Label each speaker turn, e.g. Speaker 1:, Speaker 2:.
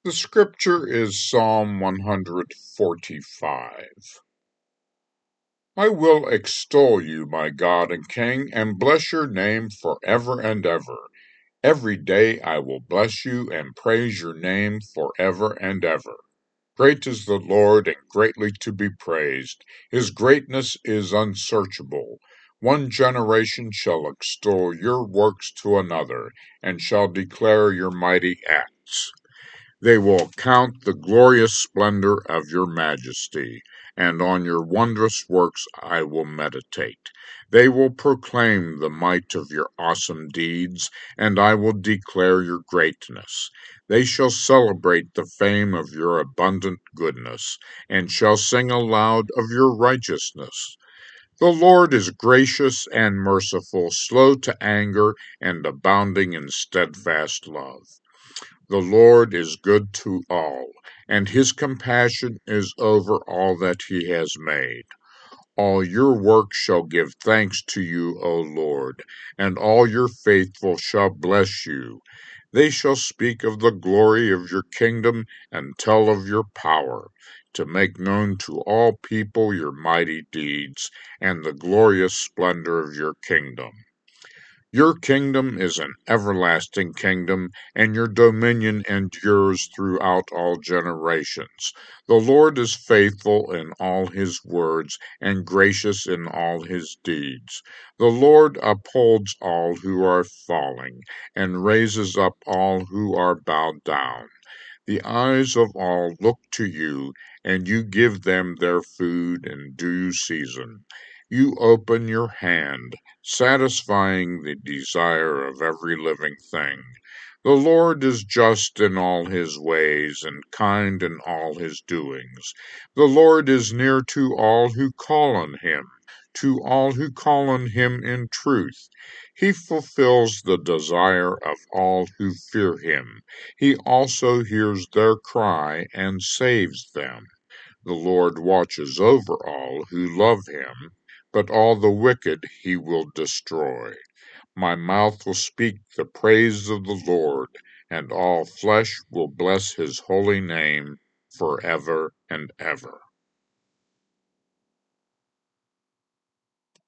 Speaker 1: The scripture is Psalm 145. I will extol you, my God and King, and bless your name forever and ever. Every day I will bless you and praise your name forever and ever. Great is the Lord and greatly to be praised. His greatness is unsearchable. One generation shall extol your works to another, and shall declare your mighty acts. They will count the glorious splendor of your majesty, and on your wondrous works I will meditate. They will proclaim the might of your awesome deeds, and I will declare your greatness. They shall celebrate the fame of your abundant goodness, and shall sing aloud of your righteousness. The Lord is gracious and merciful, slow to anger, and abounding in steadfast love. The Lord is good to all, and his compassion is over all that he has made. All your works shall give thanks to you, O Lord, and all your faithful shall bless you. They shall speak of the glory of your kingdom and tell of your power, to make known to all people your mighty deeds and the glorious splendor of your kingdom. Your kingdom is an everlasting kingdom, and your dominion endures throughout all generations. The Lord is faithful in all his words and gracious in all his deeds. The Lord upholds all who are falling, and raises up all who are bowed down. The eyes of all look to you, and you give them their food in due season. You open your hand, satisfying the desire of every living thing. The Lord is just in all his ways, and kind in all his doings. The Lord is near to all who call on him, to all who call on him in truth. He fulfills the desire of all who fear him. He also hears their cry and saves them. The Lord watches over all who love him, but all the wicked he will destroy. My mouth will speak the praise of the Lord, and all flesh will bless his holy name forever and ever.